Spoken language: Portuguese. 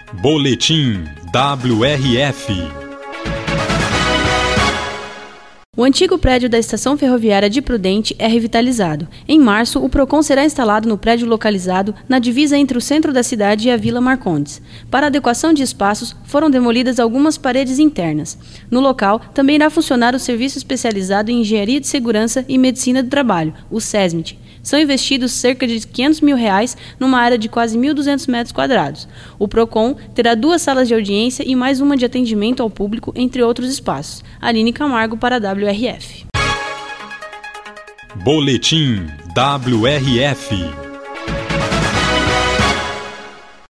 Boletim WRF. O antigo prédio da Estação Ferroviária de Prudente é revitalizado. Em março, o Procon será instalado no prédio localizado na divisa entre o centro da cidade e a Vila Marcondes. Para adequação de espaços, foram demolidas algumas paredes internas. No local, também irá funcionar o Serviço Especializado em Engenharia de Segurança e Medicina do Trabalho, o SESMIT. São investidos cerca de R$500 mil numa área de quase 1.200 metros quadrados. O Procon terá 2 salas de audiência e mais uma de atendimento ao público, entre outros espaços. Aline Camargo para a WRF. Boletim WRF.